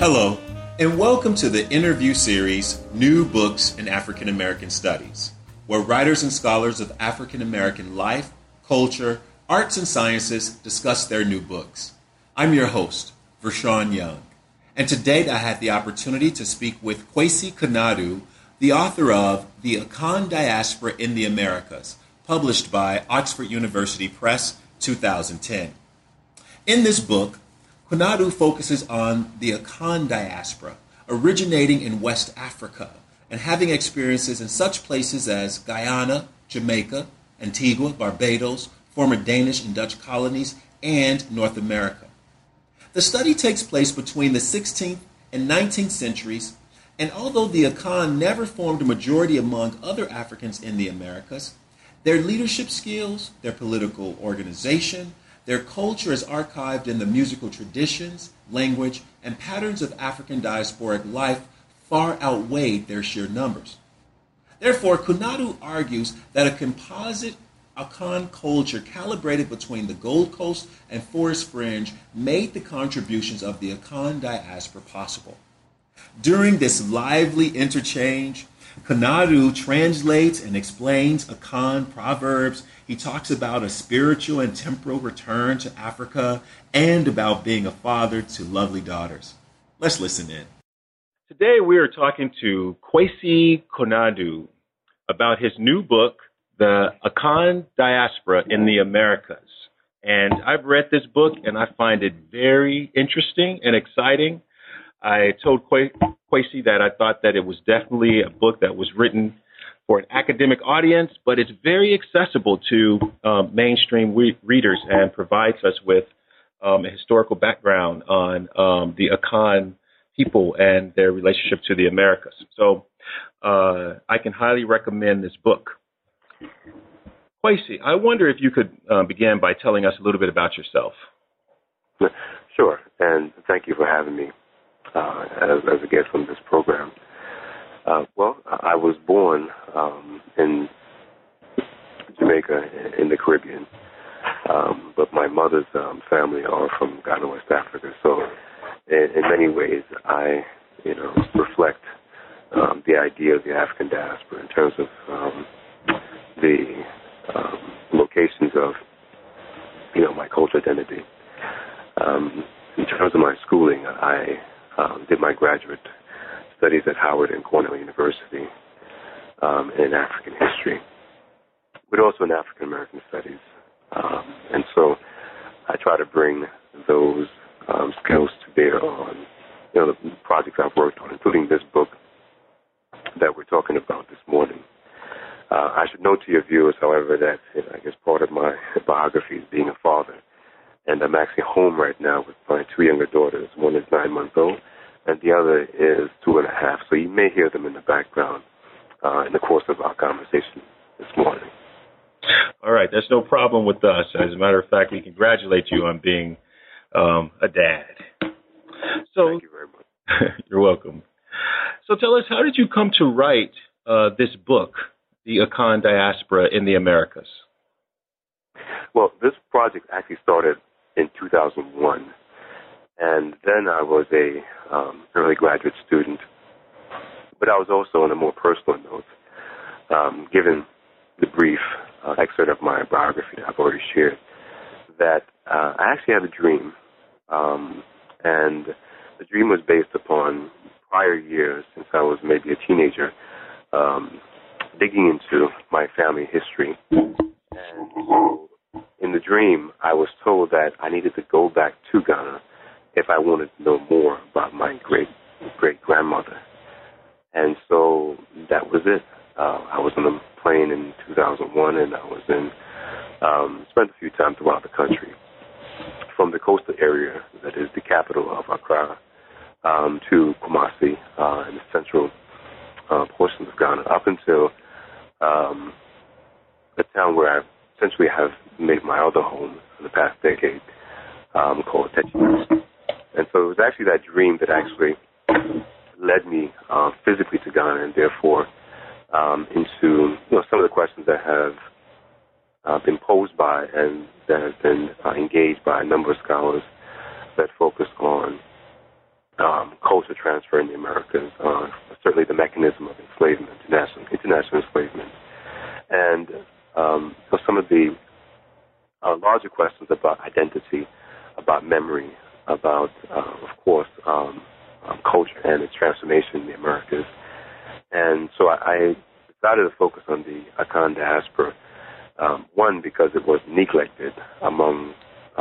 Hello, and welcome to the interview series, New Books in African American Studies, where writers and scholars of African American life, culture, arts, and sciences discuss their new books. I'm your host, Vershawn Young, and today I had the opportunity to speak with Kwesi Konadu, the author of The Akan Diaspora in the Americas, published by Oxford University Press, 2010. In this book, Konadu focuses on the Akan diaspora, originating in West Africa and having experiences in such places as Guyana, Jamaica, Antigua, Barbados, former Danish and Dutch colonies, and North America. The study takes place between the 16th and 19th centuries, and although the Akan never formed a majority among other Africans in the Americas, their leadership skills, their political organization, their culture is archived in the musical traditions, language, and patterns of African diasporic life far outweighed their sheer numbers. Therefore, Konadu argues that a composite Akan culture calibrated between the Gold Coast and Forest Fringe made the contributions of the Akan diaspora possible. During this lively interchange, Konadu translates and explains Akan proverbs. He talks about a spiritual and temporal return to Africa and about being a father to lovely daughters. Let's listen in. Today we are talking to Kwesi Konadu about his new book, The Akan Diaspora in the Americas. And I've read this book and I find it very interesting and exciting. I told Kwesi that I thought that it was definitely a book that was written for an academic audience, but it's very accessible to mainstream readers and provides us with a historical background on the Akan people and their relationship to the Americas. So I can highly recommend this book. Kwesi, I wonder if you could begin by telling us a little bit about yourself. Sure, and thank you for having me as a guest on this program. Well, I was born in Jamaica in the Caribbean, but my mother's family are from Ghana, West Africa. So in many ways, I reflect the idea of the African diaspora in terms of the locations of my cultural identity. In terms of my schooling, I did my graduate studies at Howard and Cornell University in African history, but also in African American studies. And so I try to bring those skills to bear on the projects I've worked on, including this book that we're talking about this morning. I should note to your viewers, however, that I guess part of my biography is being a father. And I'm actually home right now with my two younger daughters. One is 9 months old, and the other is 2.5. So you may hear them in the background in the course of our conversation this morning. All right, that's no problem with us. As a matter of fact, we congratulate you on being a dad. So, thank you very much. You're welcome. So tell us, how did you come to write this book, The Akan Diaspora in the Americas? Well, this project actually started in 2001, and then I was a early graduate student, but I was also on a more personal note, given the brief excerpt of my biography that I've already shared, that I actually had a dream, and the dream was based upon prior years since I was maybe a teenager, digging into my family history. And so in the dream, I was told that I needed to go back to Ghana if I wanted to know more about my great-great-grandmother. And so that was it. I was on a plane in 2001, and I was spent a few times throughout the country, from the coastal area, that is the capital of Accra, to Kumasi, in the central portions of Ghana, up until a town where I essentially have made my other home for the past decade, called Techi. And so it was actually that dream that actually led me physically to Ghana, and therefore into some of the questions that have been posed by and that have been engaged by a number of scholars that focus on culture transfer in the Americas, certainly the mechanism of enslavement, international enslavement, and some of the larger questions about identity, about memory, about, of course, culture and its transformation in the Americas. And so I decided to focus on the Akan diaspora, one, because it was neglected among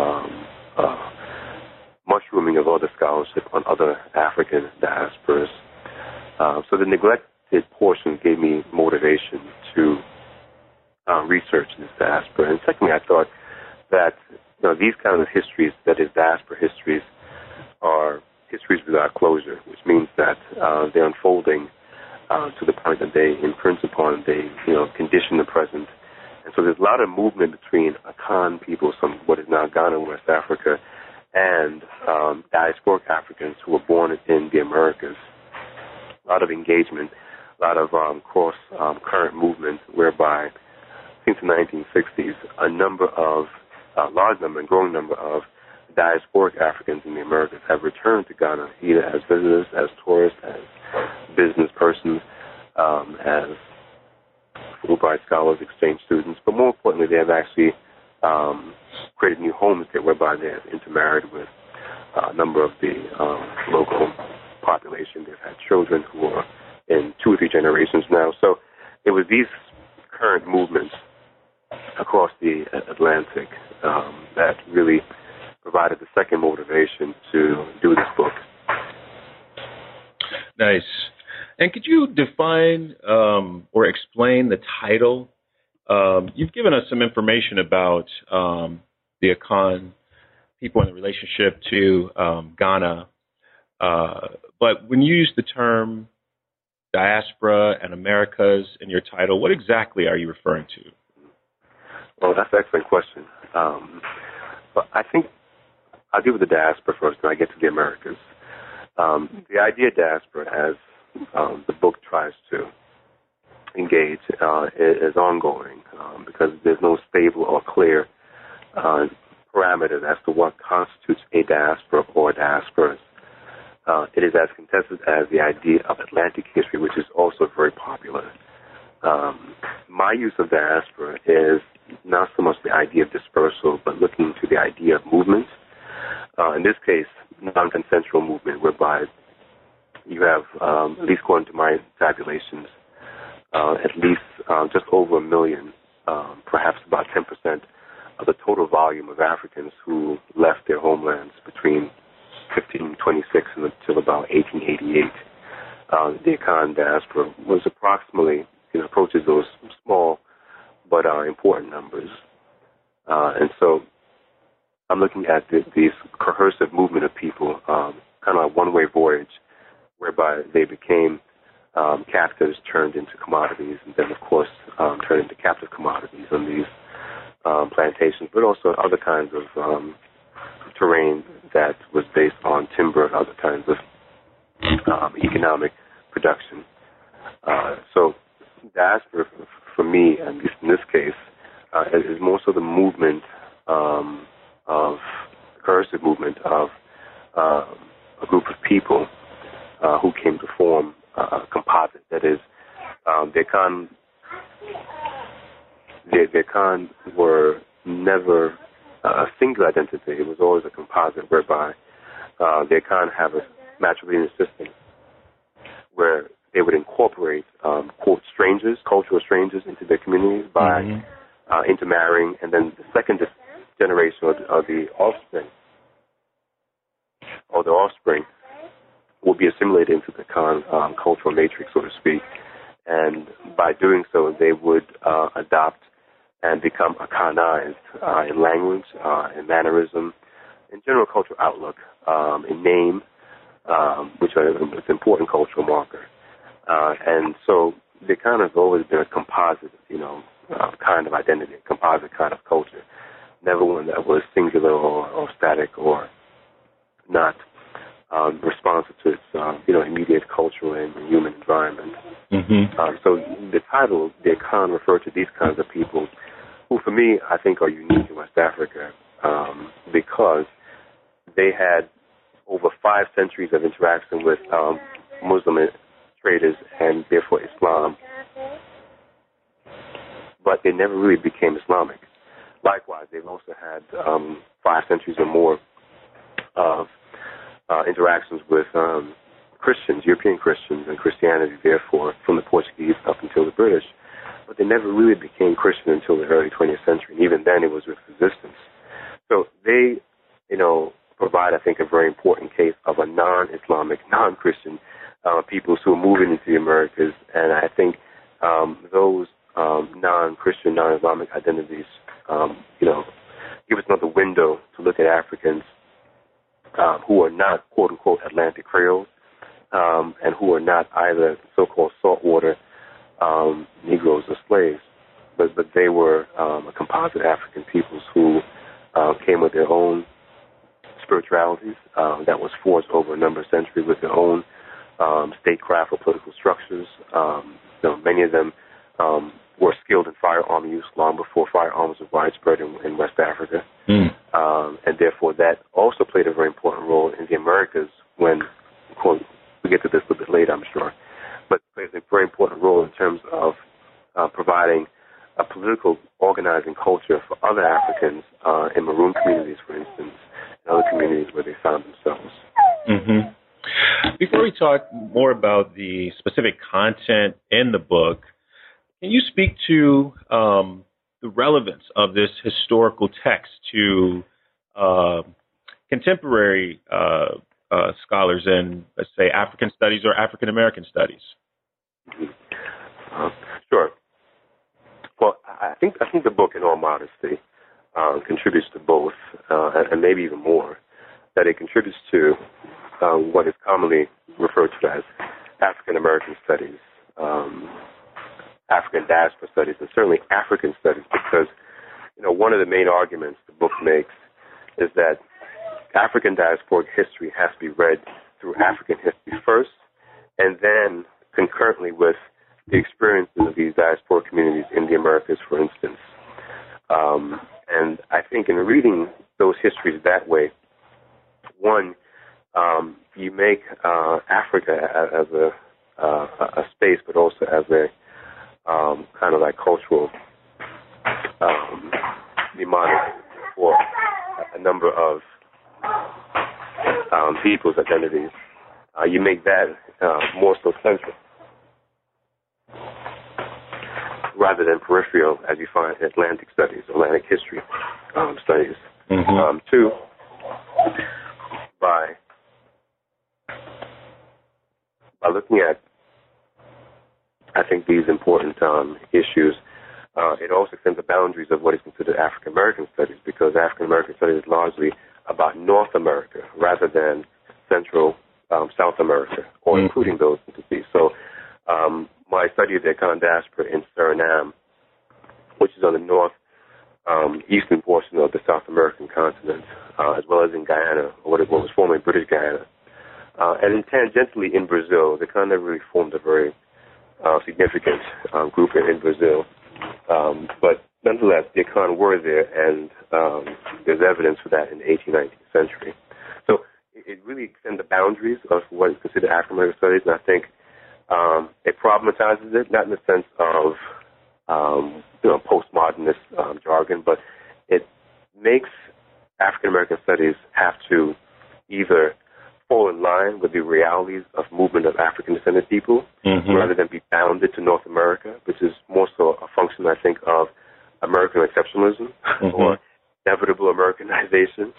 mushrooming of other scholarship on other African diasporas. So the neglected portion gave me motivation to research this diaspora. And secondly, I thought that these kinds of histories, that is diaspora histories, are histories without closure, which means that they're unfolding to the point that they imprint upon, they condition the present. And so there's a lot of movement between Akan people, some what is now Ghana, West Africa, and diasporic Africans who were born in the Americas. A lot of engagement, a lot of cross-current movement, whereby since the 1960s, a large number and growing number of diasporic Africans in the Americas have returned to Ghana, either as visitors, as tourists, as business persons, as Fulbright scholars, exchange students, but more importantly, they have actually created new homes there, whereby they have intermarried with a number of the local population. They've had children who are in 2 or 3 generations now. So it was these current movements across the Atlantic that really provided the second motivation to do this book. Nice. And could you define or explain the title? You've given us some information about the Akan people and the relationship to Ghana, but when you use the term diaspora and Americas in your title, what exactly are you referring to? Well, that's an excellent question. But I think I'll deal with the diaspora first, and I get to the Americas. The idea of diaspora, as the book tries to engage, is ongoing because there's no stable or clear parameters as to what constitutes a diaspora or diasporas. It is as contested as the idea of Atlantic history, which is also very popular. My use of diaspora is not so much the idea of dispersal, but looking to the idea of movement. In this case, non-consensual movement, whereby you have, at least according to my tabulations, at least just over 1 million, perhaps about 10% of the total volume of Africans who left their homelands between 1526 until about 1888. The Akan diaspora was approximately, approaches those small but important numbers. And so I'm looking at this coercive movement of people, kind of a one-way voyage, whereby they became captives turned into commodities, and then, of course, turned into captive commodities on these plantations, but also other kinds of terrain that was based on timber and other kinds of economic production. So diaspora, for me, at least in this case, is more so the movement of coercive movement of a group of people who came to form a composite. That is, the Akan were never a single identity. It was always a composite, whereby the Akan have a matrilineal system where they would incorporate, quote, strangers, cultural strangers, into their communities by intermarrying, and then the second generation of the offspring, will be assimilated into the Akan cultural matrix, so to speak. And by doing so, they would adopt and become Akanized in language, in mannerism, in general cultural outlook, in name, which is an important cultural marker. And so they kind of always been a composite, kind of identity, a composite kind of culture. Never one that was singular or static or not responsive to its, immediate cultural and human environment. So the title, the Akan, refer to these kinds of people who, for me, I think are unique in West Africa because they had over 5 centuries of interaction with Muslim traders and therefore Islam, but they never really became Islamic. Likewise, they've also had 5 centuries or more of interactions with Christians, European Christians, and Christianity, therefore, from the Portuguese up until the British. But they never really became Christian until the early 20th century, and even then it was with resistance. So they, provide, I think, a very important case of a non-Islamic, non-Christian peoples who are moving into the Americas, and I think those non-Christian, non-Islamic identities, give us another window to look at Africans who are not, quote-unquote, Atlantic Creoles, and who are not either so-called saltwater Negroes or slaves, but they were a composite African peoples who came with their own spiritualities that was forged over a number of centuries with their own statecraft or political structures. Many of them were skilled in firearm use long before firearms were widespread in West Africa. And therefore that also played a very important role in the Americas when, quote, we get to this a little bit later, I'm sure, but plays a very important role in terms of providing a political organizing culture for other Africans in maroon communities, for instance, and other communities where they found themselves. Mm-hmm. Before we talk more about the specific content in the book, can you speak to the relevance of this historical text to contemporary scholars in, let's say, African studies or African American studies? Sure. Well, I think the book, in all modesty, contributes to both, and maybe even more. That it contributes to what is commonly referred to as African American studies, African diaspora studies, and certainly African studies, because one of the main arguments the book makes is that African diasporic history has to be read through African history first, and then concurrently with the experiences of these diasporic communities in the Americas, for instance. And I think in reading those histories that way, one, you make Africa as a space, but also as a kind of like cultural mnemonic for a number of people's identities. You make that more so central rather than peripheral, as you find in Atlantic studies, Atlantic history studies. Mm-hmm. Two, by looking at, I think, these important issues, it also extends the boundaries of what is considered African American studies, because African American studies is largely about North America rather than Central South America, or including those entities. So my study of the Akan diaspora in Suriname, which is on the north eastern portion of the South American continent, as well as in Guyana, or what was formerly British Guyana, and tangentially in Brazil. The Akan never really formed a very significant group in Brazil, but nonetheless, the Akan were there, and there's evidence for that in the 18th, 19th century. So it really extends the boundaries of what is considered African American studies, and I think it problematizes it, not in the sense of postmodernist jargon, but it makes African American studies have to either fall in line with the realities of movement of African descended people, rather than be bounded to North America, which is more so a function, I think, of American exceptionalism or inevitable Americanization.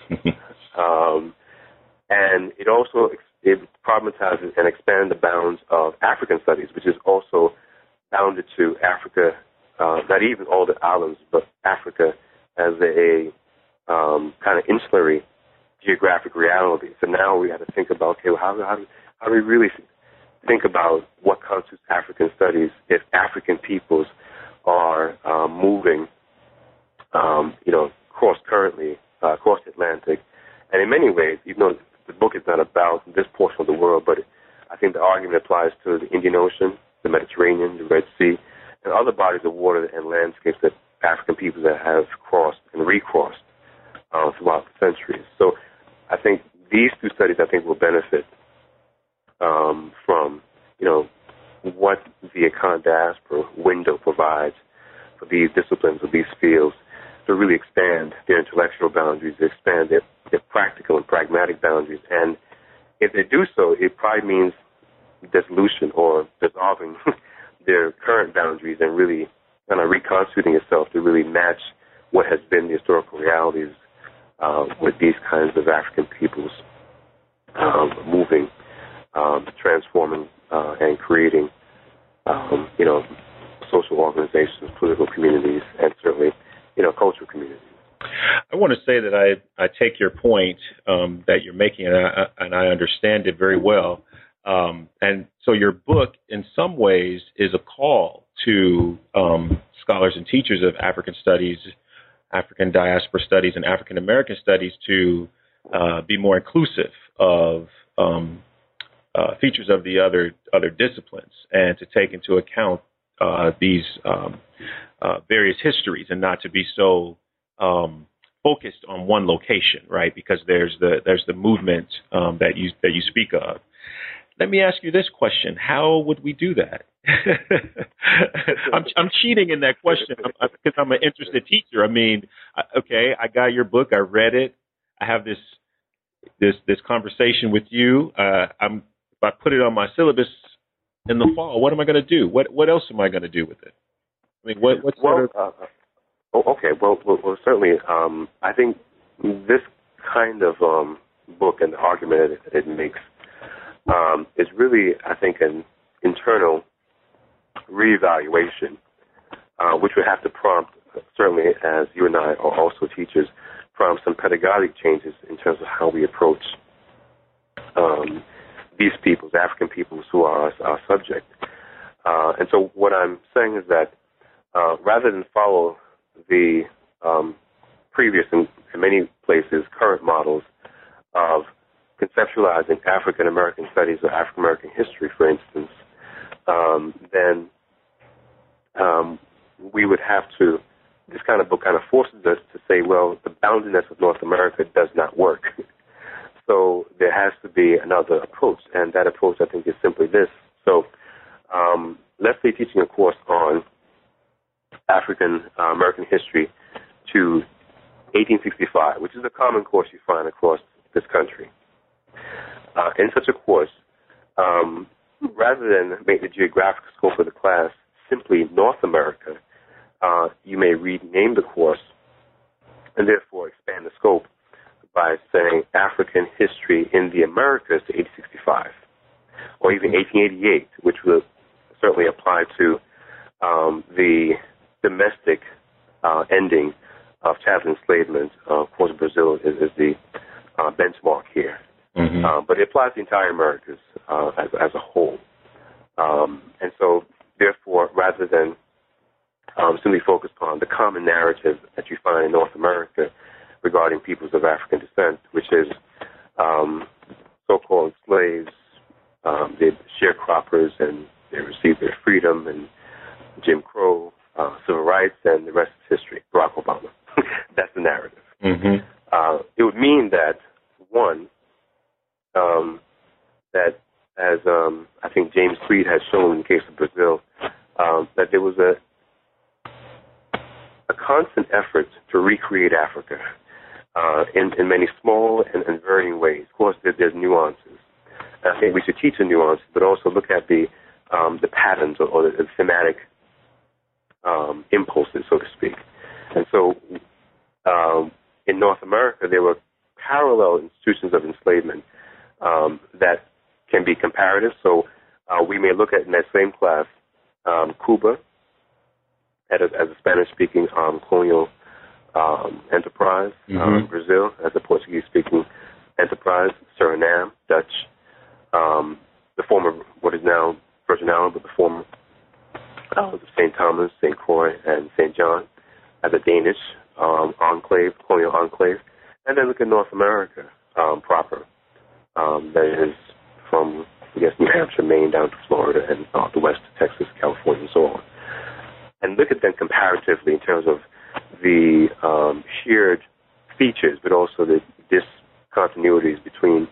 And it also problematizes and expands the bounds of African studies, which is also bounded to Africa, not even all the islands, but Africa as a kind of insulary geographic reality. So now we have to think about, okay, well, how do we really think about what constitutes African studies if African peoples are moving, cross-currently, across the Atlantic. And in many ways, even though the book is not about this portion of the world, but I think the argument applies to the Indian Ocean, the Mediterranean, the Red Sea, and other bodies of water and landscapes that African peoples that have crossed and recrossed throughout the centuries. So I think these two studies, I think, will benefit from, what the Akan diaspora window provides for these disciplines or these fields to really expand their intellectual boundaries, to expand their practical and pragmatic boundaries. And if they do so, it probably means dissolution or dissolving their current boundaries and really kind of reconstituting itself to really match what has been the historical realities with these kinds of African peoples moving, transforming, and creating, social organizations, political communities, and certainly, cultural communities. I want to say that I take your point that you're making, and I understand it very well. And so your book, in some ways, is a call to scholars and teachers of African studies, African diaspora studies, and African American studies to be more inclusive of features of the other disciplines, and to take into account these various histories, and not to be so focused on one location, right? Because there's the movement that you speak of. Let me ask you this question: how would we do that? I'm cheating in that question because I'm an interested teacher. I mean, okay, I got your book, I read it, I have this conversation with you. If I put it on my syllabus in the fall, what am I going to do? What else am I going to do with it? I mean, what sort of? Okay. Well, certainly. I think this kind of book and the argument it makes is really, I think, an internal reevaluation, which would have to prompt, certainly as you and I are also teachers, prompt some pedagogic changes in terms of how we approach these peoples, African peoples who are our subject. And so what I'm saying is that rather than follow the previous, in many places, current models of conceptualizing African American studies or African American history, for instance, then we would have to, this kind of book kind of forces us to say, well, the boundedness of North America does not work. So there has to be another approach, and that approach, I think, is simply this. So let's say teaching a course on African American history to 1865, which is a common course you find across this country. In such a course, rather than make the geographic scope of the class simply North America, you may rename the course and therefore expand the scope by saying African history in the Americas to 1865, or even 1888, which will certainly apply to the domestic ending of chattel enslavement. Of course, Brazil is the benchmark here. Mm-hmm. But it applies to the entire Americas as a whole. And so, therefore, rather than simply focus on the common narrative that you find in North America regarding peoples of African descent, which is so-called slaves, the sharecroppers, and they received their freedom, and Jim Crow, civil rights, and the rest is history. Barack Obama. That's the narrative. Mm-hmm. It would mean that, one, that as I think James Freed has shown in the case of Brazil, that there was a constant effort to recreate Africa in many small and varying ways. Of course, there's nuances. I think we should teach the nuances, but also look at the patterns or the thematic impulses, so to speak. And so in North America, there were parallel institutions of enslavement that can be comparative. So we may look at in that same class Cuba as a Spanish-speaking colonial enterprise, mm-hmm. Brazil as a Portuguese-speaking enterprise, Suriname, Dutch, the former, what is now Virgin Islands, but the former St. Thomas, St. Croix, and St. John as a Danish enclave, colonial enclave. And then look at North America proper. That is from, I guess, New Hampshire, Maine, down to Florida, and the west to Texas, California, and so on. And look at them comparatively in terms of the shared features, but also the discontinuities between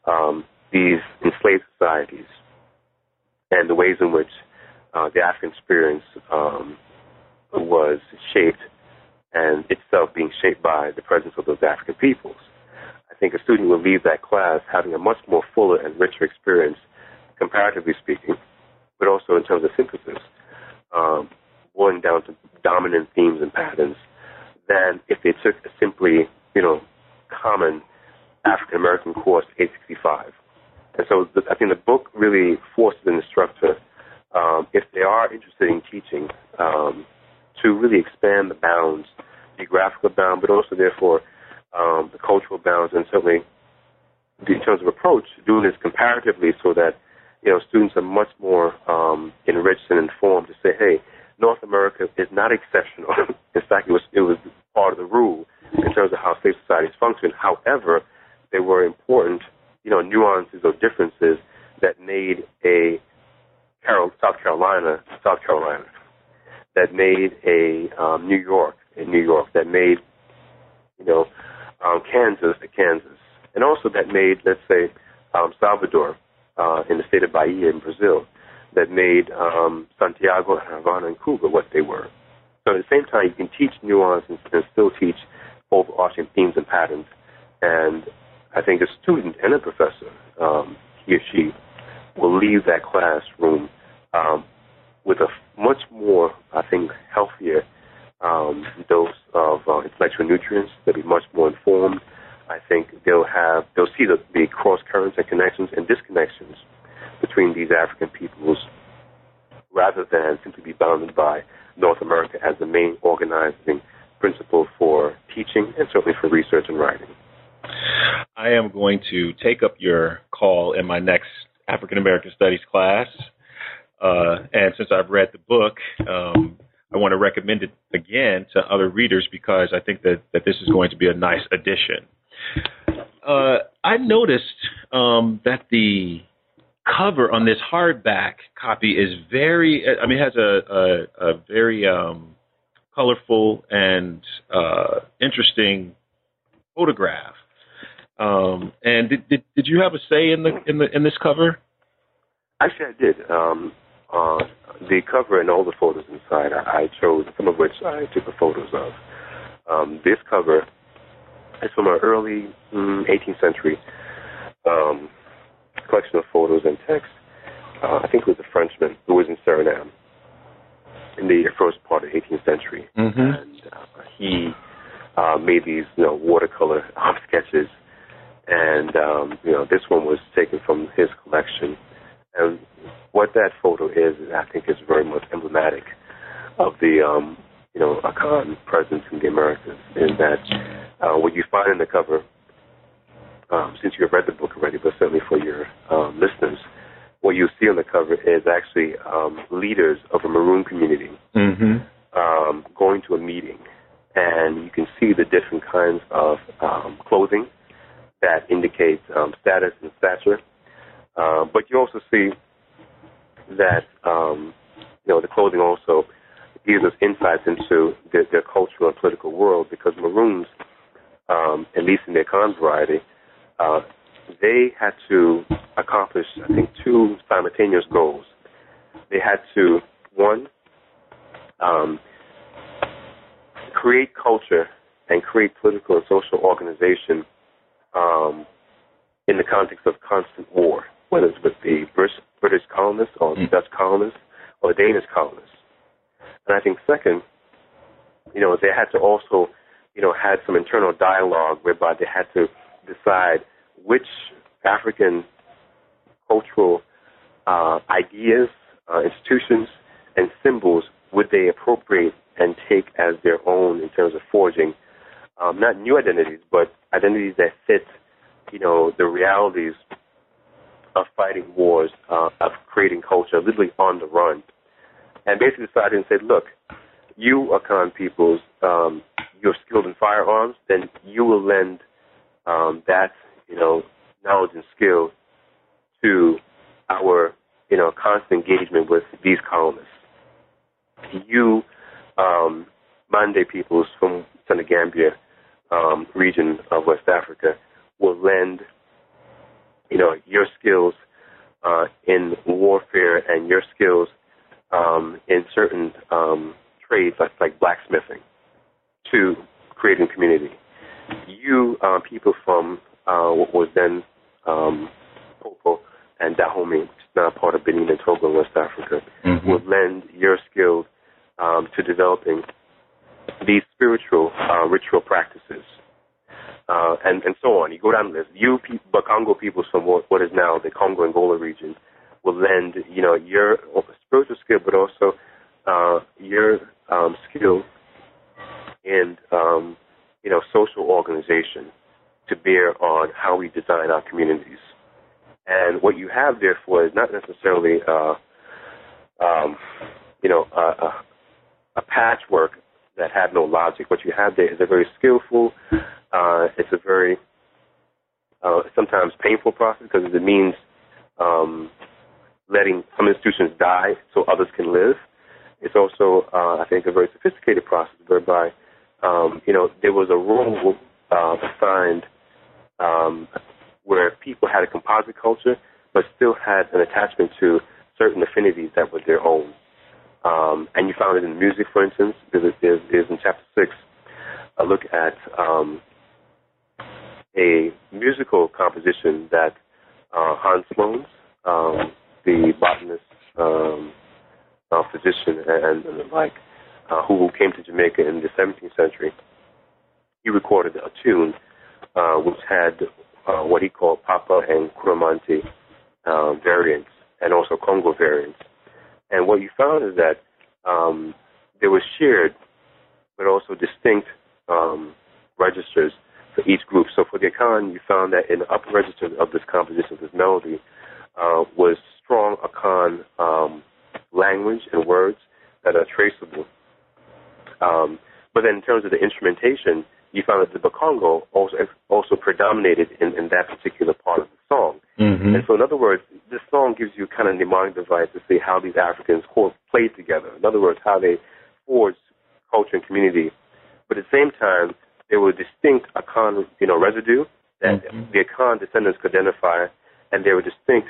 these enslaved societies and the ways in which the African experience was shaped and itself being shaped by the presence of those African peoples. I think a student will leave that class having a much more fuller and richer experience, comparatively speaking, but also in terms of synthesis, boiling down to dominant themes and patterns, than if they took a simply, common African American course 865. And so I think the book really forces an instructor, if they are interested in teaching, to really expand the bounds, geographical bound, but also therefore the cultural bounds, and certainly in terms of approach, doing this comparatively so that students are much more enriched and informed to say, hey, North America is not exceptional. In fact, it was part of the rule in terms of how slave societies function. However, there were important, nuances or differences that made South Carolina, that made New York, that made, Kansas, and also that made, let's say, Salvador in the state of Bahia in Brazil, that made Santiago, Havana, and Cuba what they were. So at the same time, you can teach nuance and still teach overarching themes and patterns. And I think a student and a professor, he or she, will leave that classroom with a much more, I think, healthier dose of intellectual nutrients. They'll be much more informed. I think they'll see the cross currents and connections and disconnections between these African peoples, rather than simply be bounded by North America as the main organizing principle for teaching and certainly for research and writing. I am going to take up your call in my next African American Studies class. And since I've read the book, I want to recommend it again to other readers because I think that this is going to be a nice addition. I noticed that the cover on this hardback copy is has a very colorful and interesting photograph. And did you have a say in this cover? Actually, I did. The cover and all the photos inside, I chose, some of which I took the photos of. This cover is from an early 18th century collection of photos and text. I think it was a Frenchman who was in Suriname in the first part of the 18th century. Mm-hmm. And he made these watercolor sketches. And, this one was taken from his collection. And what that photo is, I think, is very much emblematic of the, Akan presence in the Americas, in that what you find in the cover, since you have read the book already, but certainly for your listeners, what you see on the cover is actually leaders of a Maroon community going to a meeting. And you can see the different kinds of clothing that indicates status and stature. But you also see that, the clothing also gives us insights into their cultural and political world, because Maroons, at least in their Khan variety, they had to accomplish, I think, two simultaneous goals. They had to, one, create culture and create political and social organization in the context of constant war, whether it's with the British colonists or the Dutch colonists or the Danish colonists. And I think second, they had to also, had some internal dialogue whereby they had to decide which African cultural ideas, institutions, and symbols would they appropriate and take as their own in terms of forging, not new identities, but identities that fit, the realities of fighting wars, of creating culture, literally on the run. And basically decided and said, look, you Akan peoples, you're skilled in firearms, then you will lend that, knowledge and skill to our, constant engagement with these colonists. You, Mande peoples from Senegambia region of West Africa, will lend your skills in warfare and your skills in certain trades like blacksmithing to creating community. You people from what was then Popo and Dahomey, which is now part of Benin and Togo, West Africa, would lend your skills to developing these spiritual ritual practices, and so on. You go down the list. You Bakongo peoples from what is now the Congo-Angola region will lend, your spiritual skill, but also your skill in, social organization to bear on how we design our communities. And what you have, therefore, is not necessarily, a patchwork that had no logic. What you have there is a very skillful, it's a very sometimes painful process because it means letting some institutions die so others can live. It's also, I think, a very sophisticated process whereby, there was a role assigned where people had a composite culture but still had an attachment to certain affinities that were their own. And you found it in music, for instance. There's in Chapter 6 a look at a musical composition that Hans Sloans, the botanist, physician, and the like, who came to Jamaica in the 17th century, he recorded a tune which had what he called Papa and Kuramanti variants and also Congo variants. And what you found is that there was shared but also distinct registers for each group. So for the Akan, you found that in the upper register of this composition, of this melody, was strong Akan language and words that are traceable. But then in terms of the instrumentation, you found that the Bakongo also predominated in that particular part of the song. And so in other words, this song gives you kind of a mnemonic device to see how these Africans played together. In other words, how they forged culture and community. But at the same time, there were distinct Akan, residue that the Akan descendants could identify, and there were distinct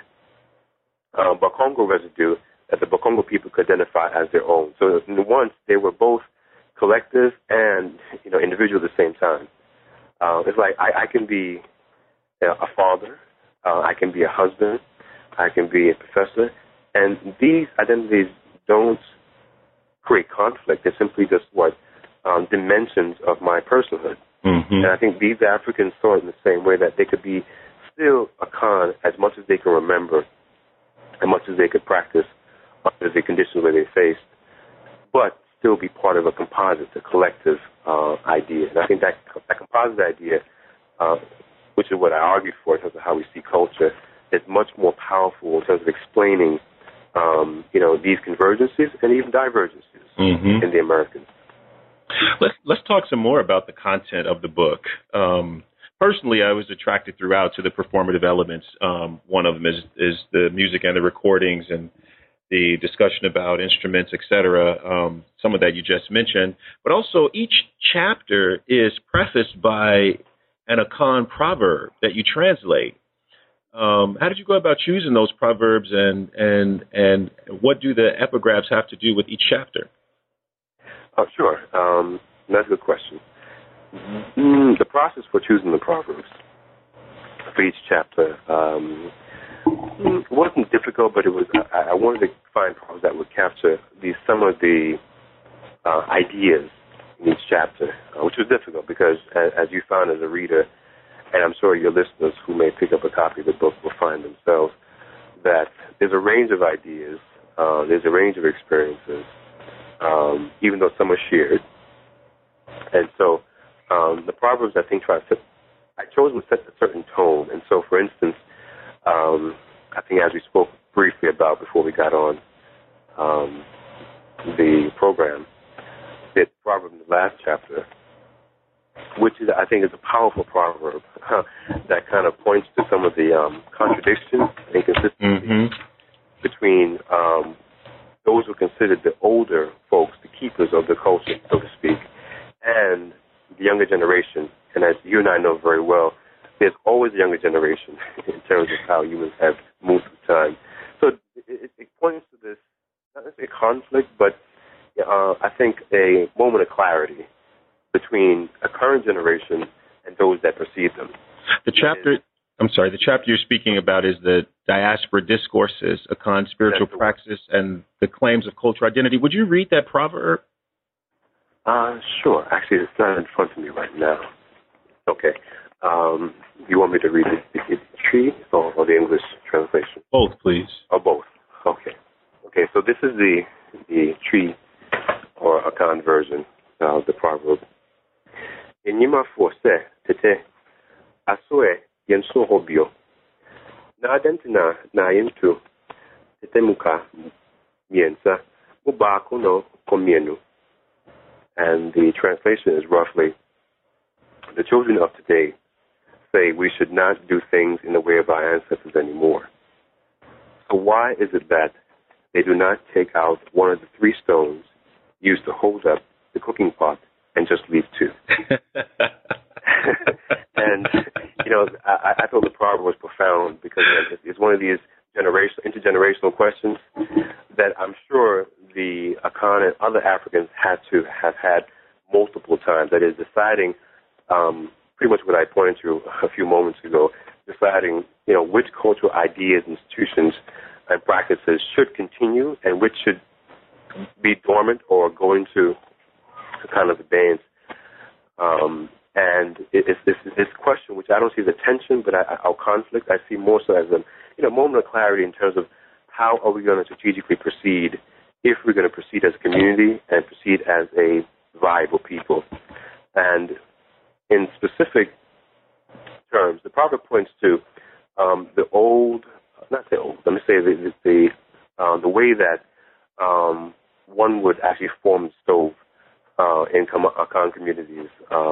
Bakongo residue that the Bakongo people could identify as their own. So once they were both collective and individual at the same time. It's like I can be a father, I can be a husband, I can be a professor, and these identities don't create conflict. They're simply just dimensions of my personhood. And I think these Africans saw it in the same way, that they could be still Akan as much as they can remember, as much as they could practice under the conditions where they faced, but still be part of a composite, a collective idea. And I think that composite idea, which is what I argue for in terms of how we see culture, is much more powerful in terms of explaining, these convergences and even divergences in the Americans. Let's talk some more about the content of the book. Personally, I was attracted throughout to the performative elements. One of them is the music and the recordings and the discussion about instruments, etc., some of that you just mentioned. But also each chapter is prefaced by an Akan proverb that you translate. How did you go about choosing those proverbs, and what do the epigraphs have to do with each chapter? Sure. That's a good question. The process for choosing the proverbs for each chapter wasn't difficult, but it was. I wanted to find proverbs that would capture some of the ideas in each chapter, which was difficult because, as you found as a reader, and I'm sure your listeners who may pick up a copy of the book will find themselves, that there's a range of ideas, there's a range of experiences, even though some are shared. And so the proverbs, I think, I chose them to set a certain tone. And so, for instance, I think as we spoke briefly about before we got on the program, the proverb in the last chapter, which is, I think, is a powerful proverb that kind of points to some of the contradictions and inconsistencies between those who are considered the older folks, the keepers of the culture, so to speak, and the younger generation. And as you and I know very well, there's always a younger generation in terms of how humans have moved through time. So it points to this, not necessarily a conflict, but I think a moment of clarity between a current generation and those that precede them. The chapter you're speaking about is the Diaspora Discourses, Akan Spiritual Praxis, and the Claims of Cultural Identity. Would you read that proverb? Sure. Actually, it's not in front of me right now. Okay. You want me to read the tree or the English translation? Both, please. Oh, both. Okay. Okay, so this is the tree or Akan version of the proverb. Enyima forse tete asoe yenso hobio na adentina na yentu tete muka miensa mubako no komienu. And the translation is roughly, the children of today say we should not do things in the way of our ancestors anymore. So why is it that they do not take out one of the 3 stones used to hold up the cooking pot and just leave 2? And, I thought the proverb was profound because it's one of these intergenerational questions that I'm sure the Akan and other Africans had to have had multiple times. That is, deciding pretty much what I pointed to a few moments ago, deciding, which cultural ideas, institutions, and practices should continue and which should be dormant or go into kind of abeyance. And it's this question, which I don't see as a tension, but our conflict, I see more so as a moment of clarity in terms of how are we going to strategically proceed if we're going to proceed as a community and proceed as a viable people. And in specific terms, the proverb points to the way that one would actually form a stove in Akan communities,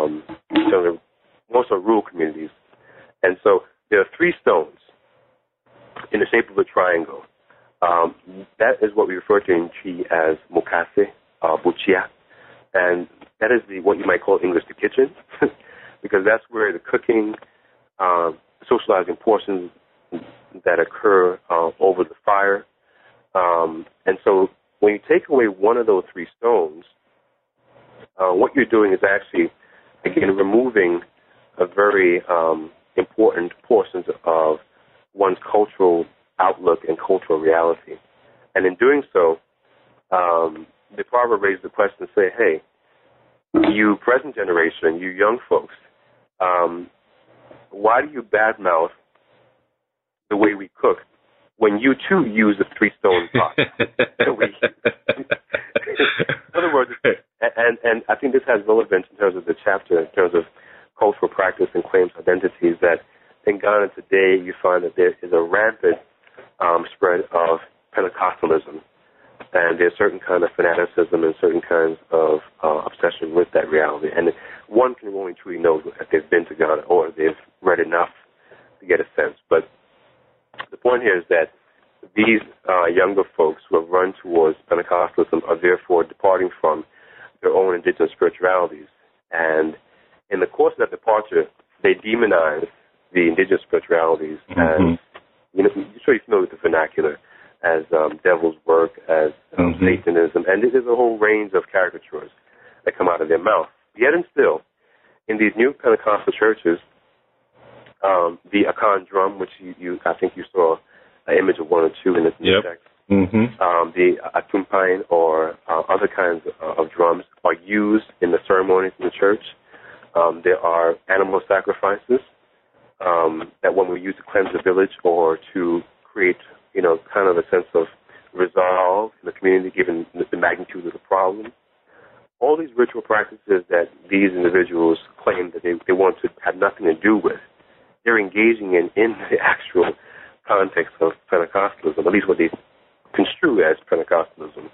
most of rural communities. And so there are 3 stones in the shape of a triangle. That is what we refer to in Chi as mokase, buchia, and that is what you might call English the kitchen, because that's where the cooking, socializing portions that occur over the fire. And so when you take away one of those 3 stones, what you're doing is actually, again, removing a very important portions of one's cultural outlook and cultural reality. And in doing so, the proverb raises the question, say, hey, you present generation, you young folks, why do you badmouth the way we cook when you too use a 3-stone pot? In other words, and I think this has relevance in terms of the chapter, in terms of cultural practice and claims identities, that in Ghana today you find that there is a rampant spread of Pentecostalism, and there's certain kind of fanaticism and certain kinds of obsession with that reality. And one can only truly know if they've been to Ghana or they've read enough to get a sense. But the point here is that these younger folks who have run towards Pentecostalism are therefore departing from their own indigenous spiritualities. And in the course of that departure, they demonize the indigenous spiritualities as, you're sure you're familiar with the vernacular, as devil's work, as Satanism, and there's a whole range of caricatures that come out of their mouth. Yet and still, in these new Pentecostal churches, the Akan drum, which I think you saw an image of 1 or 2 in the text, the atumpain or other kinds of drums are used in the ceremonies in the church. There are animal sacrifices that one will use to cleanse the village or to create, kind of a sense of resolve in the community given the magnitude of the problem. All these ritual practices that these individuals claim that they want to have nothing to do with, they're engaging in the actual context of Pentecostalism, at least what they construe as Pentecostalism.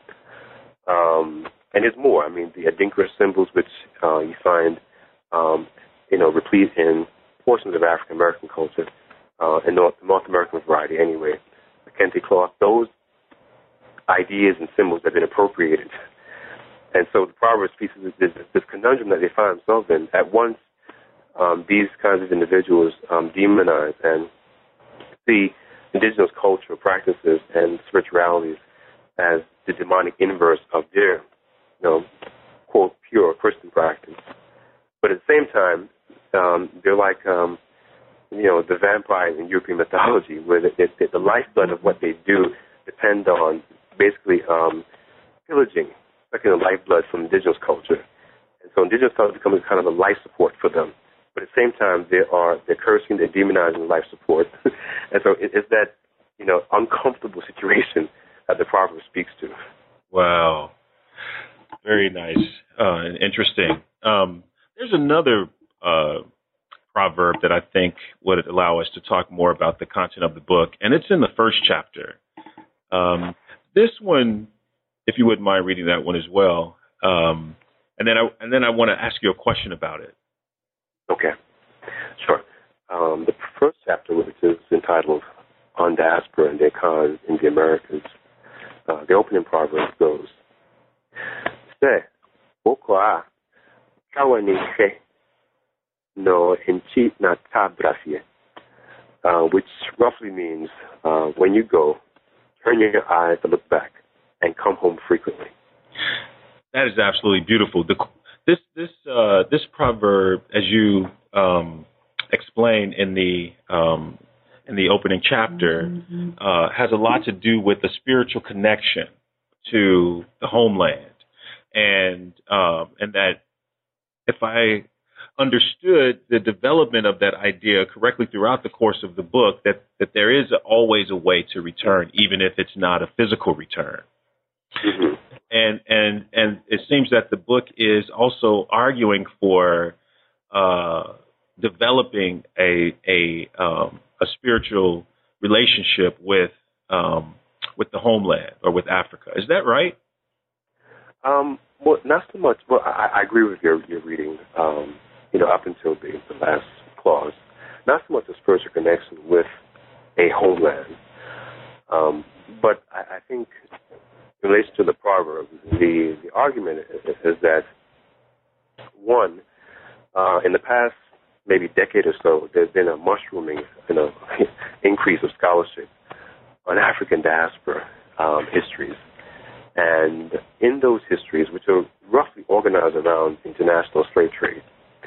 And there's more. I mean, the Adinkra symbols, which you find, replete in portions of African American culture, and North American variety anyway. The kente cloth, those ideas and symbols have been appropriated. And so the Proverbs speaks of this conundrum that they find themselves in. At once, these kinds of individuals demonize and see indigenous culture, practices, and spiritualities as the demonic inverse of their, quote, pure Christian practice. But at the same time, they're like, the vampires in European mythology, where the lifeblood of what they do depend on basically pillaging, sucking the lifeblood from indigenous culture. And so indigenous culture becomes kind of a life support for them. But at the same time, they're cursing, they're demonizing life support. And so it's that, uncomfortable situation that the proverb speaks to. Wow. Very nice and interesting. There's another proverb that I think would allow us to talk more about the content of the book, and it's in the first chapter. This one, if you wouldn't mind reading that one as well, and then I want to ask you a question about it. Okay, sure. The first chapter, which is entitled "On Diaspora and Their Cause in the Americas," the opening proverb goes, "Se okwa kawanike no inchi na tabrafie," which roughly means, when you go, turn your eyes to look back and come home frequently. That is absolutely beautiful. This proverb, as you explain in the opening chapter, has a lot to do with the spiritual connection to the homeland, and that if I understood the development of that idea correctly throughout the course of the book, that there is always a way to return, even if it's not a physical return. Mm-hmm. And it seems that the book is also arguing for developing a spiritual relationship with the homeland or with Africa. Is that right? Well, not so much. Well, I agree with your reading. Up until the last clause, not so much a spiritual connection with a homeland, but I think in relation to the proverb, the argument is that, one, in the past maybe decade or so, there's been a mushrooming, increase of scholarship on African diaspora histories. And in those histories, which are roughly organized around international slave trade,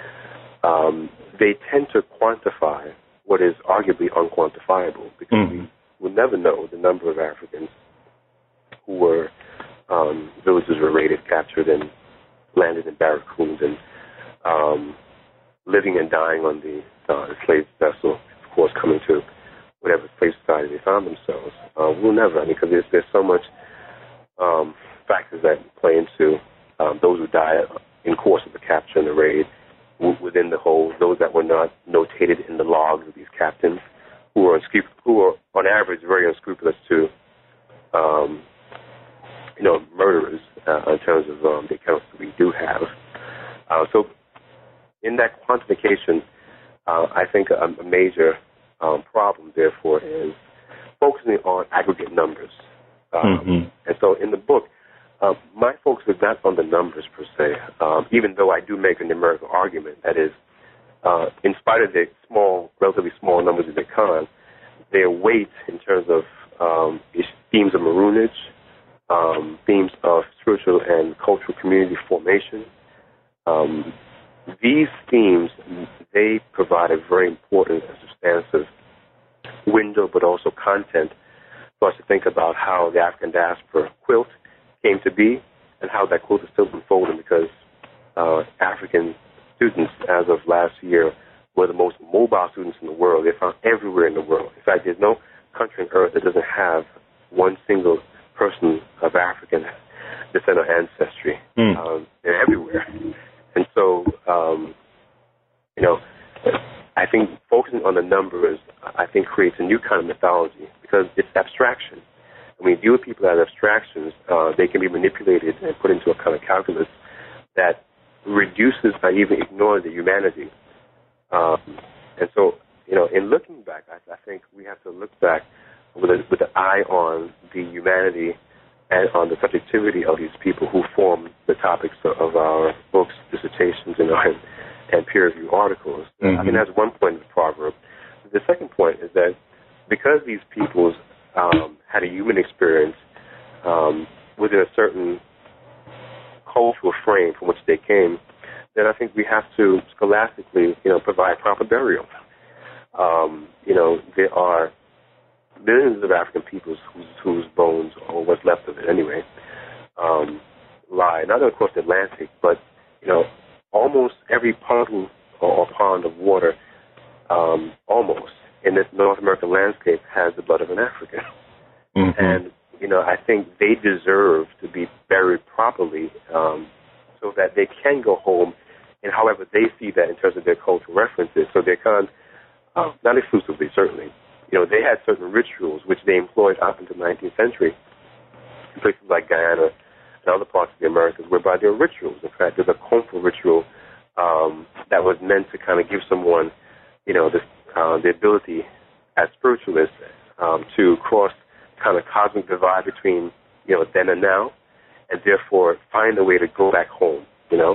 they tend to quantify what is arguably unquantifiable, because we will never know the number of Africans who were villages were raided, captured, and landed in barracoons, and living and dying on the slave vessel, of course, coming to whatever slave society they found themselves. We'll never, because there's so much factors that play into those who die in course of the capture and the raid, within the whole, those that were not notated in the logs of these captains, who are on average very unscrupulous to murderers in terms of the accounts that we do have. So in that quantification, I think a major problem, therefore, is focusing on aggregate numbers. And so in the book, my focus is not on the numbers per se, even though I do make a numerical argument. That is, in spite of the relatively small numbers of the con, their weight in terms of themes of maroonage, themes of spiritual and cultural community formation, these themes, they provide a very important and substantive window, but also content for us to think about how the African diaspora quilt came to be and how that quilt is still unfolding, because African students, as of last year, were the most mobile students in the world. They're found everywhere in the world. In fact, there's no country on earth that doesn't have one single person of African descent or ancestry. They're everywhere. And so, I think focusing on the numbers, I think, creates a new kind of mythology, because it's abstraction. When you deal with people as abstractions, they can be manipulated and put into a kind of calculus that reduces or even ignores the humanity. And so, in looking back, I think we have to look back with an eye on the humanity and on the subjectivity of these people who form the topics of our books, dissertations, and peer-reviewed articles. I think that's one point of the proverb. The second point is that because these peoples had a human experience within a certain cultural frame from which they came, then I think we have to scholastically, provide proper burial. There are millions of African peoples whose bones, or what's left of it anyway, lie not across the Atlantic, but almost every puddle or pond of water, almost in this North American landscape, has the blood of an African. And I think they deserve to be buried properly, so that they can go home, and however they see that in terms of their cultural references. So they can't, not exclusively, certainly. They had certain rituals which they employed up into the 19th century in places like Guyana and other parts of the Americas, whereby there are rituals. In fact, there's a Konfu ritual that was meant to kind of give someone, the ability as spiritualists to cross kind of cosmic divide between, then and now, and therefore find a way to go back home,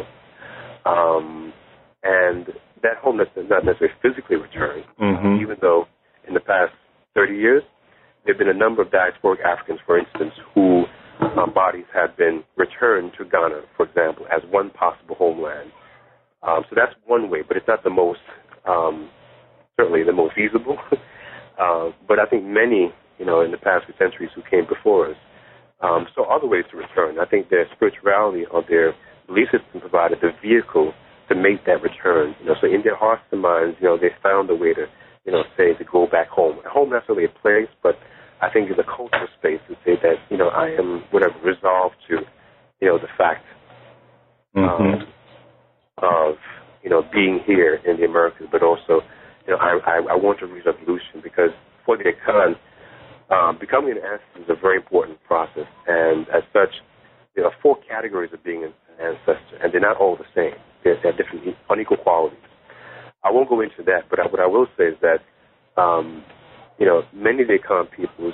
and that home that's not necessarily physically returned, even though in the past 30 years, there have been a number of diasporic Africans, for instance, who bodies have been returned to Ghana, for example, as one possible homeland. So that's one way, but it's not the most, certainly the most feasible. But I think many, in the past few centuries who came before us, saw other ways to return. I think their spirituality or their belief system provided the vehicle to make that return. So in their hearts and minds, they found a way to, say to go back home. Home not necessarily a place, but I think in the cultural space to say that, I am resolved to, the fact of, being here in the Americas, but also, I want to reach evolution, because for the Akan, becoming an ancestor is a very important process, and as such, there are 4 categories of being an ancestor, and they're not all the same. They have different, unequal qualities. I won't go into that, but what I will say is that, many of the Akan peoples,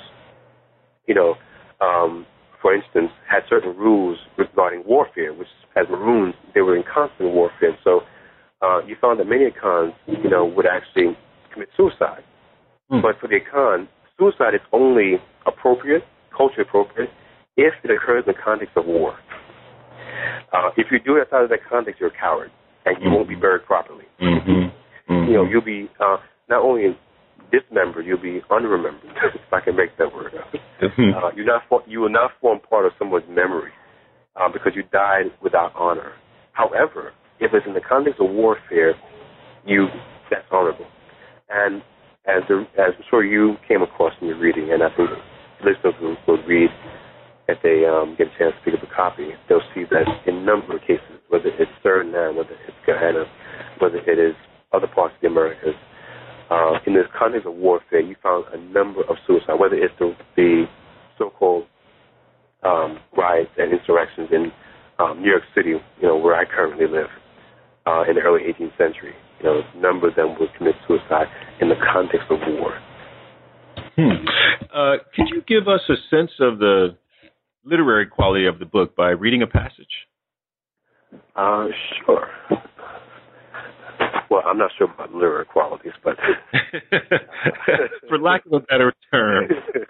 for instance, had certain rules regarding warfare, which as Maroons, they were in constant warfare. So you found that many Akans, would actually commit suicide. But for the Akan, suicide is only appropriate, culturally appropriate, if it occurs in the context of war. If you do it outside of that context, you're a coward, and you won't be buried properly. You'll be not only dismembered, you'll be unremembered, if I can make that word up. You will not form part of someone's memory because you died without honor. However, if it's in the context of warfare, that's honorable. And as I'm sure you came across in your reading, and I think listeners will read if they get a chance to pick up a copy, they'll see that in a number of cases, whether it's Suriname, whether it's Guyana, whether it is other parts of the Americas, in the context of warfare, you found a number of suicides, whether it's the so-called riots and insurrections in New York City, where I currently live, in the early 18th century. A number of them would commit suicide in the context of war. Could you give us a sense of the literary quality of the book by reading a passage? Sure. Well, I'm not sure about literary qualities, but for lack of a better term,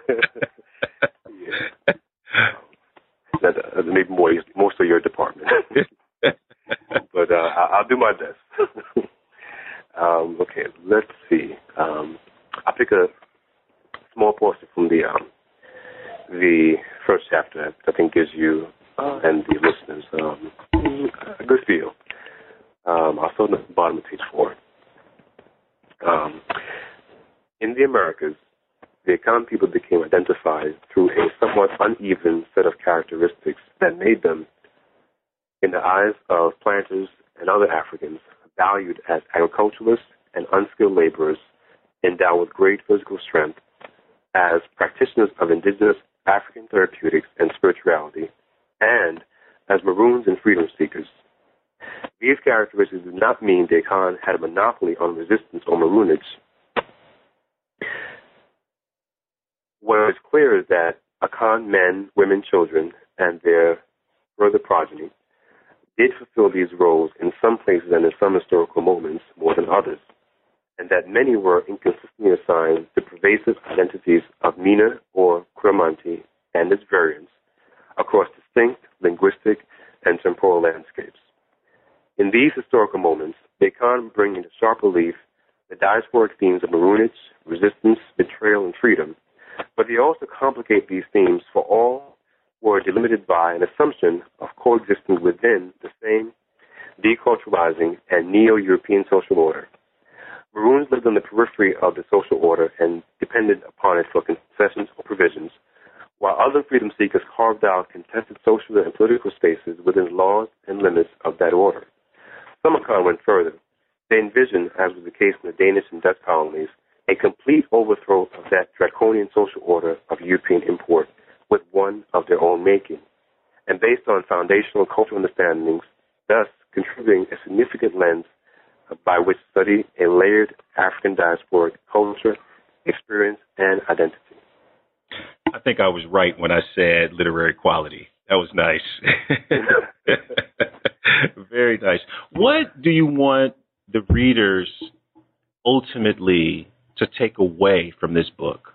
maybe more so your department. But I'll do my best. Okay, let's see. I'll pick a small portion from the first chapter that I think gives you and the listeners a good feel. I'll start at the bottom of page 4. In the Americas, the Akan people became identified through a somewhat uneven set of characteristics that made them, in the eyes of planters and other Africans, valued as agriculturalists and unskilled laborers endowed with great physical strength, as practitioners of indigenous African therapeutics and spirituality, and as Maroons and freedom seekers. These characteristics do not mean the Akan had a monopoly on resistance or Maroonage. What is clear is that Akan men, women, children, and their further progeny did fulfill these roles in some places and in some historical moments more than others, and that many were inconsistently assigned to pervasive identities of Mina or Coromantee and its variants across distinct linguistic and temporal landscapes. In these historical moments, Bacon bring into sharp relief the diasporic themes of maroonage, resistance, betrayal, and freedom, but they also complicate these themes for all who are delimited by an assumption of coexistence within the same deculturalizing and neo-European social order. Maroons lived on the periphery of the social order and depended upon it for concessions or provisions, while other freedom seekers carved out contested social and political spaces within the laws and limits of that order. Samarkand went further. They envisioned, as was the case in the Danish and Dutch colonies, a complete overthrow of that draconian social order of European import with one of their own making, and based on foundational cultural understandings, thus contributing a significant lens by which to study a layered African diasporic culture, experience, and identity. I think I was right when I said literary quality. That was nice. Very nice. What do you want the readers ultimately to take away from this book?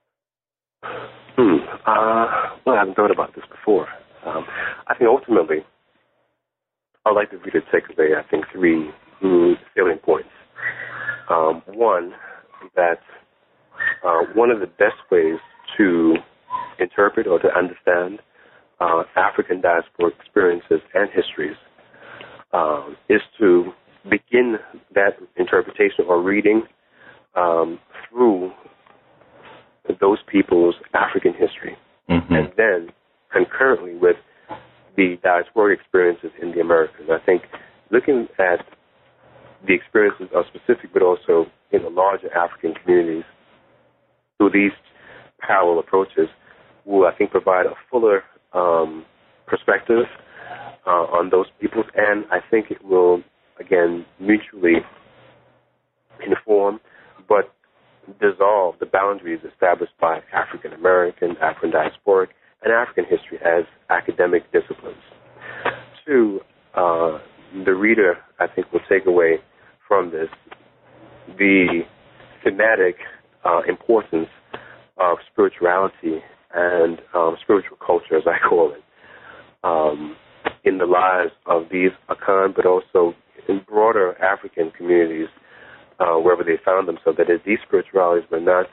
Well, I haven't thought about this before. I think ultimately, I'd like the reader to take away, I think, three salient points. One, that one of the best ways to interpret or to understand African diasporic experiences and histories is to begin that interpretation or reading through those people's African history, and then concurrently with the diasporic experiences in the Americas. I think looking at the experiences of specific but also in the larger African communities through these parallel approaches will, I think, provide a fuller perspective on those peoples, and I think it will, again, mutually inform but dissolve the boundaries established by African American, African diasporic, and African history as academic disciplines. Two, the reader, I think, will take away from this the thematic importance of spirituality and spiritual culture, as I call it, in the lives of these Akan, but also in broader African communities, wherever they found themselves, that is, these spiritualities were not,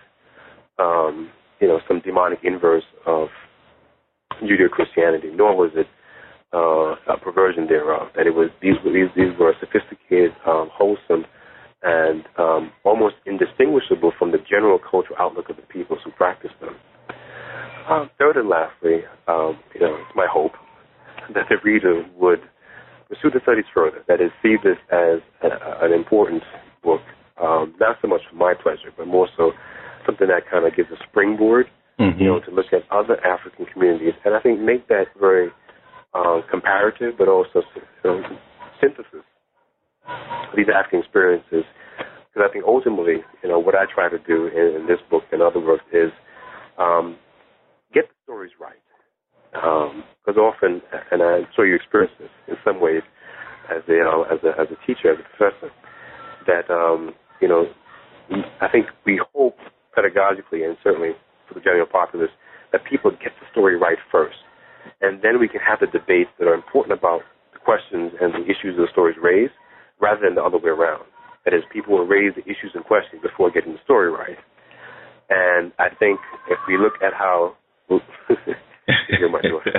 some demonic inverse of Judeo-Christianity, nor was it a perversion thereof. That it was these were sophisticated, wholesome, and almost indistinguishable from the general cultural outlook of the peoples who practiced them. Third and lastly, it's my hope that the reader would pursue the studies further. That is, see this as an important book, not so much for my pleasure, but more so something that kind of gives a springboard, to look at other African communities, and I think make that very comparative, but also synthesis of these African experiences. Because I think ultimately, what I try to do in this book and other works is get the stories right. Because often, and I'm sure you experience this in some ways, as a teacher, as a professor, that I think we hope pedagogically, and certainly for the general populace, that people get the story right first, and then we can have the debates that are important about the questions and the issues the stories raise, rather than the other way around. That is, people will raise the issues and questions before getting the story right. And I think if we look at how you're my daughter.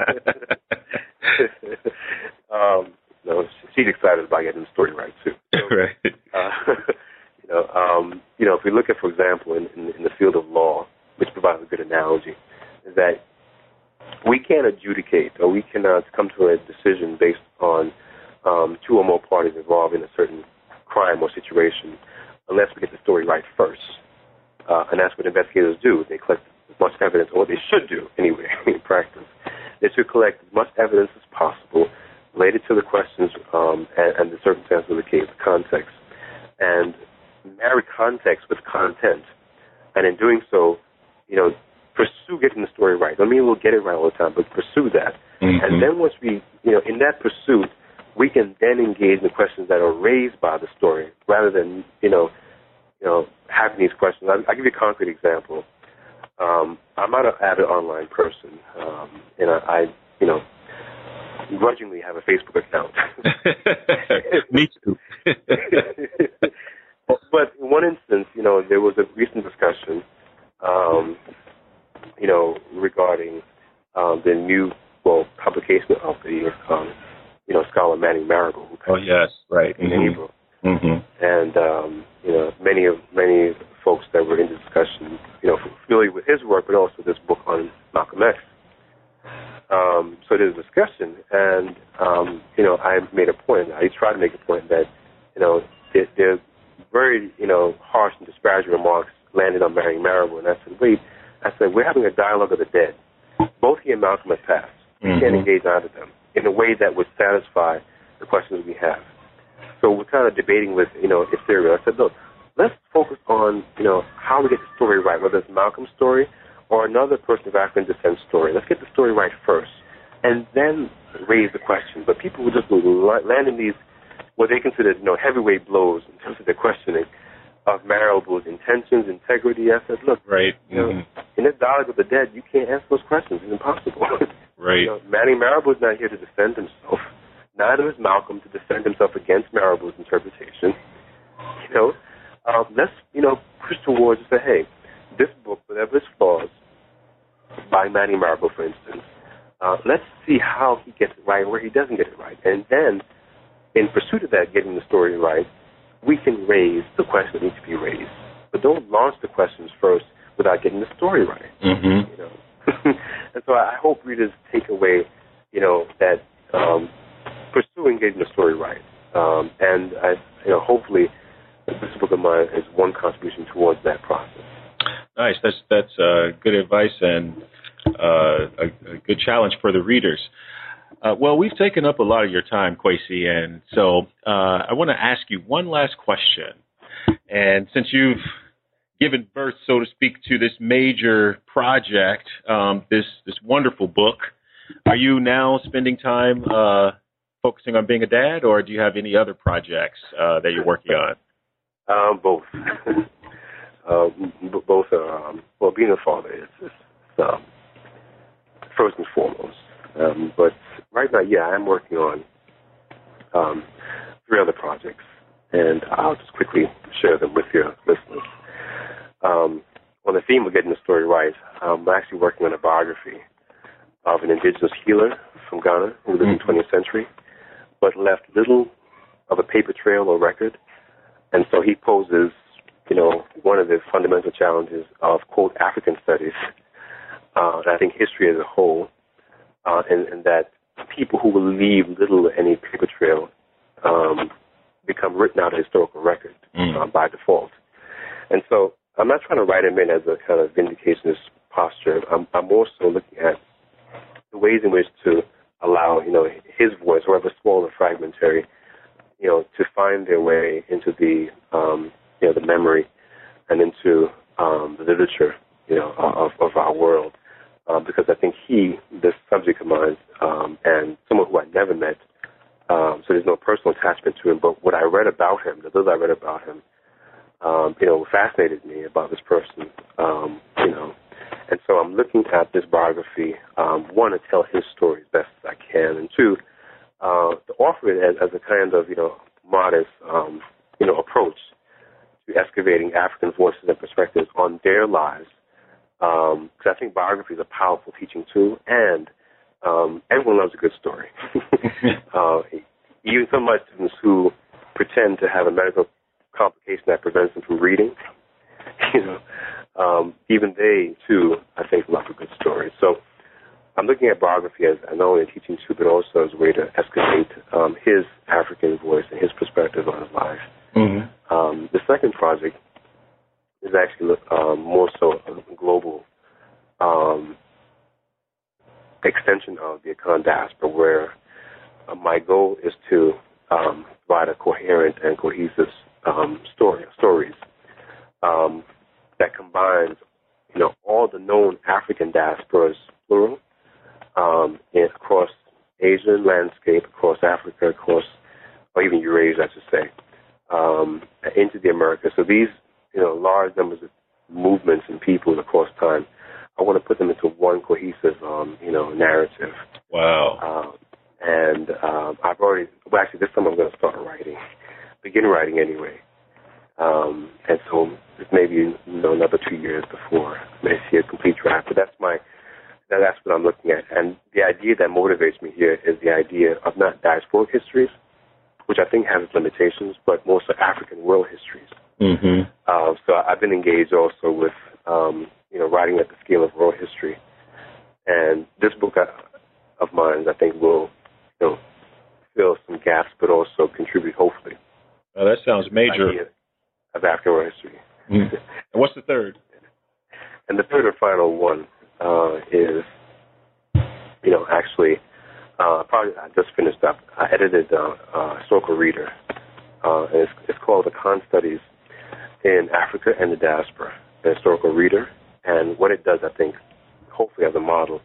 No, she's excited about getting the story right too. So, right. If we look at, for example, in the field of law, which provides a good analogy, is that we can't adjudicate or we cannot come to a decision based on two or more parties involved in a certain crime or situation unless we get the story right first. And that's what investigators do. They collect as much evidence, or they should do anyway in practice. They should collect as much evidence as possible related to the questions and the circumstances of the case, the context, and marry context with content. And in doing so, pursue getting the story right. I mean, we'll get it right all the time, but pursue that. And then once we, in that pursuit, we can then engage in the questions that are raised by the story, rather than having these questions. I'll give you a concrete example. I'm not an avid online person, and I grudgingly have a Facebook account. Me too. But in one instance, there was a recent discussion, regarding the new publication of the scholar Manning Marable. Oh yes, right. In mm-hmm. April. Mm-hmm. And many folks that were in the discussion, familiar with his work, but also this book on Malcolm X. So there's a discussion, and I made a point. I tried to make a point that there's very harsh and disparaging remarks landed on Manning Marable, and I said, we're having a dialogue of the dead. Both he and Malcolm have passed. We can't engage either of them in a way that would satisfy the questions we have. So we're kind of debating with Ethereal. I said, look, let's focus on how we get the story right, whether it's Malcolm's story or another person of African descent story. Let's get the story right first, and then raise the question. But people would just land in these what they considered heavyweight blows in terms of their questioning of Marable's intentions, integrity. I said, look, right. in this dialogue of the dead, you can't answer those questions. It's impossible. Right. Manning Marable is not here to defend himself. Neither is Malcolm to defend himself against Marable's interpretation. Let's push towards and say, hey, this book, whatever its flaws, by Manning Marable, for instance, let's see how he gets it right and where he doesn't get it right, and then, in pursuit of that, getting the story right, we can raise the questions that need to be raised. But don't launch the questions first without getting the story right. Mm-hmm. And so I hope readers take away, that pursuing getting the story right. And hopefully this book of mine is one contribution towards that process. Nice. That's good advice and a good challenge for the readers. Well, we've taken up a lot of your time, Kwesi, and so I want to ask you one last question. And since you've given birth, so to speak, to this major project, this wonderful book, are you now spending time focusing on being a dad, or do you have any other projects that you're working on? Both. Both are, being a father is first and foremost. But right now, I'm working on 3 other projects, and I'll just quickly share them with your listeners. On the theme of getting the story right, I'm actually working on a biography of an indigenous healer from Ghana who lived in the 20th century, but left little of a paper trail or record. And so he poses, one of the fundamental challenges of, quote, African studies, and I think history as a whole, and that people who will leave little or any paper trail become written out of historical record by default. And so I'm not trying to write him in as a kind of vindicationist posture. I'm also looking at the ways in which to allow, his voice, however small or fragmentary, to find their way into the memory and into the literature, of our world. Because I think this subject of mine, and someone who I never met, so there's no personal attachment to him, but what I read about him, the little I read about him, fascinated me about this person, and so I'm looking at this biography, one, to tell his story as best as I can, and two, to offer it as a kind of, modest, approach to excavating African voices and perspectives on their lives, because I think biography is a powerful teaching tool, and everyone loves a good story. Even some of my students who pretend to have a medical complication that prevents them from reading, even they, too, I think, love a good story. So I'm looking at biography as not only a teaching tool, but also as a way to excavate his African voice and his perspective on his life. Mm-hmm. The second project is actually more so a global extension of the Akan diaspora, where my goal is to provide a coherent and cohesive stories that combines, all the known African diasporas, plural, across Asian landscape across Africa, across, or even Eurasia, I should say, into the Americas. So these, large numbers of movements and people across time, I want to put them into one cohesive, narrative. Wow. And I've already, actually this time I'm going to start begin writing anyway. And so it's maybe another 2 years before I may see a complete draft. But that's what I'm looking at. And the idea that motivates me here is the idea of not diasporic histories, which I think has its limitations, but more so African world histories. Mm-hmm. So I've been engaged also with, writing at the scale of world history. And this book of mine, I think, will, fill some gaps, but also contribute, hopefully. Oh, that sounds major. Of African world history. Mm-hmm. And what's the third? And the third and final one is, actually, probably I just finished up. I edited Historical Reader. And it's called The Khan Studies in Africa and the Diaspora, the Historical Reader. And what it does, I think, hopefully as a model,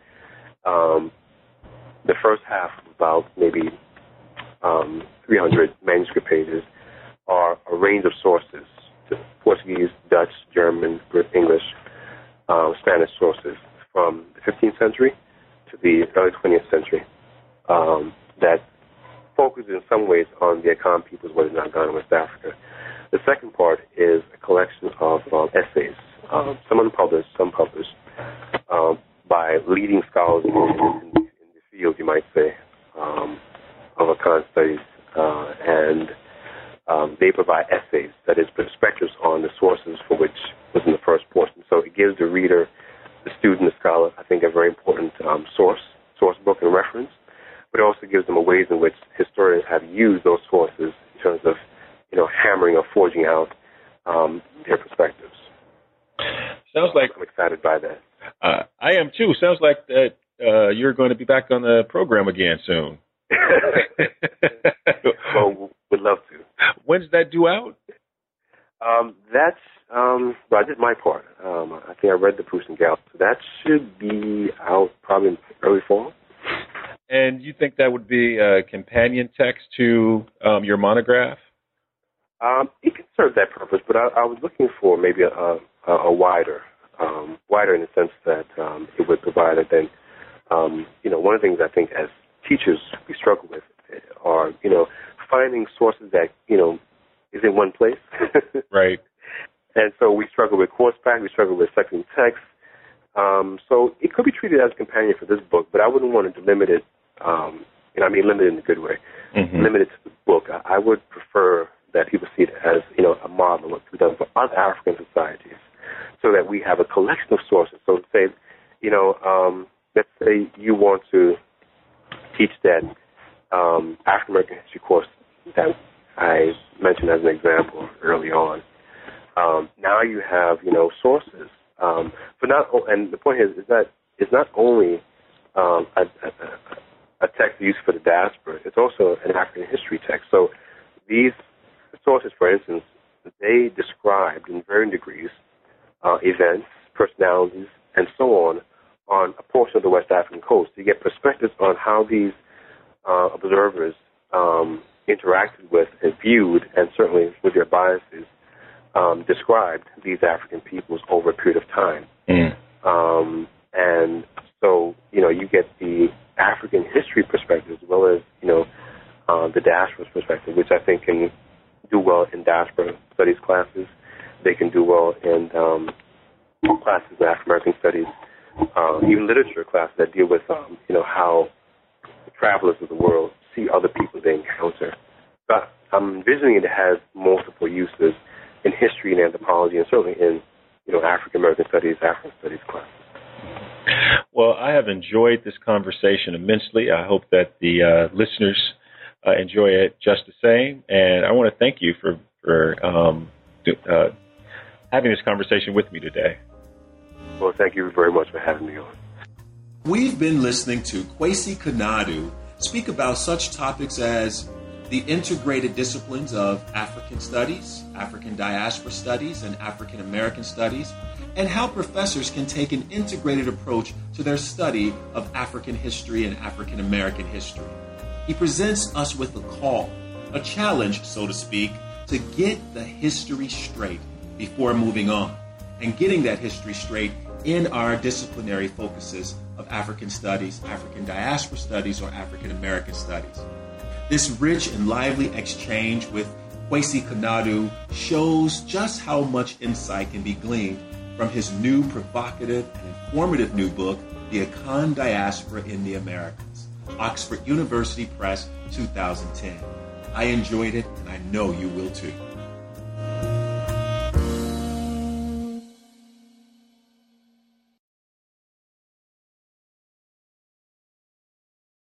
the first half, about maybe 300 manuscript pages, are a range of sources: Portuguese, Dutch, German, English, Spanish sources from the 15th century to the early 20th century that focus in some ways on the Akan peoples, what is now Ghana, West Africa. The second part is a collection of essays, some unpublished, some published, by leading scholars in the field, you might say, of Akan studies, and they provide essays, that is, perspectives on the sources for which was in the first portion. So it gives the reader, the student, the scholar, I think, a very important source book and reference, but it also gives them a ways in which historians have used those sources in terms of, hammering or forging out their perspectives. Sounds like I'm excited by that. I am too. Sounds like that you're going to be back on the program again soon. Well, would love to. When's that due out? I did my part. I think I read the Proust and Gallup, so that should be out probably in early fall. And you think that would be a companion text to your monograph? It can serve that purpose, but I was looking for maybe a wider in the sense that it would provide it. Then, one of the things I think as teachers we struggle with are, finding sources that, is in one place. Right. And so we struggle with course pack, we struggle with second text. So it could be treated as a companion for this book, but I wouldn't want to limit it, limited in a good way, limited to the book. I would prefer that people see it as, a model of what's done for other African societies, so that we have a collection of sources. So say, let's say you want to teach that African American history course that I mentioned as an example early on. Now you have, sources. And the point is that it's not only a text used for the diaspora, it's also an African history text. So these sources, for instance, they described in varying degrees events, personalities, and so on a portion of the West African coast. You get perspectives on how these observers interacted with and viewed, and certainly with their biases, described these African peoples over a period of time. And so, you get the African history perspective as well as, the diaspora's perspective, which I think can do well in diaspora studies classes. They can do well in classes in African American studies, even literature classes that deal with, how travelers of the world see other people they encounter. But I'm envisioning it has multiple uses in history and anthropology, and certainly in, African American studies, African studies classes. Well, I have enjoyed this conversation immensely. I hope that the listeners enjoy it just the same. And I want to thank you for having this conversation with me today. Well, thank you very much for having me on. We've been listening to Kwesi Konadu speak about such topics as the integrated disciplines of African studies, African diaspora studies, and African American studies, and how professors can take an integrated approach to their study of African history and African American history. He presents us with a call, a challenge, so to speak, to get the history straight before moving on, and getting that history straight in our disciplinary focuses of African studies, African diaspora studies, or African American studies. This rich and lively exchange with Kwesi Konadu shows just how much insight can be gleaned from his new provocative and informative new book, The Akan Diaspora in the Americas, Oxford University Press, 2010. I enjoyed it, and I know you will too.